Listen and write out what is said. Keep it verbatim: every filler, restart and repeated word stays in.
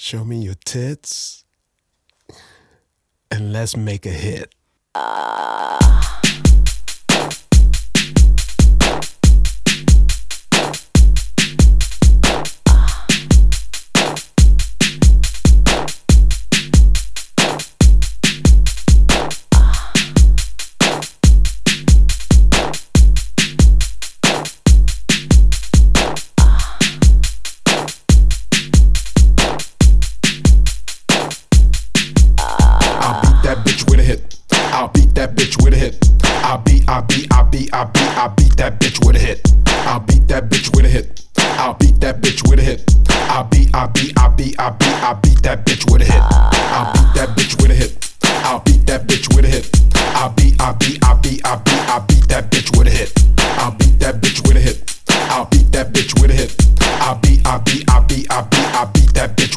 Show me your tits, and let's make a hit. I'll beat that bitch with a hit. I'll beat, I'll beat, I'll beat, I'll beat, I'll beat that bitch with a hit. I'll beat that bitch with a hit. I'll beat that bitch with a hit. I'll beat, I'll beat, I'll beat, I'll beat, I'll beat that bitch with a hit.